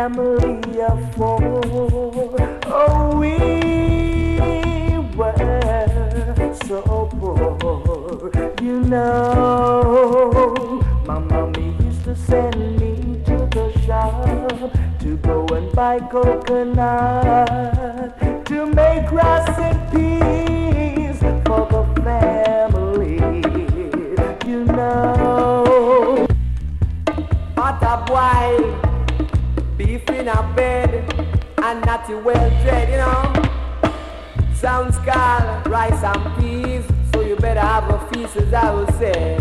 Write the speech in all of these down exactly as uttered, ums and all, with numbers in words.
family of four. Oh, we were so poor, you know. My mommy used to send me to the shop to go and buy coconut to make recipes for the family, you know. Hot a boy, beef in a bed, and natty well dread, you know. Sounds called rice and peas, so you better have a feast, as I will say.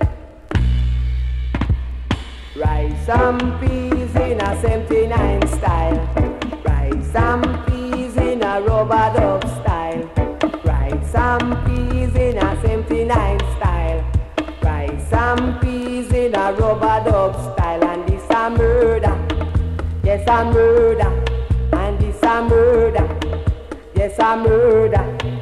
Rice and peas in a seventy-nine style. Rice and peas in a rubber dub style. Rice and peas in a seventy-nine style. Rice and peas in a rubber dub style. And this a murder, yes a murder. And this a murder, yes a murder.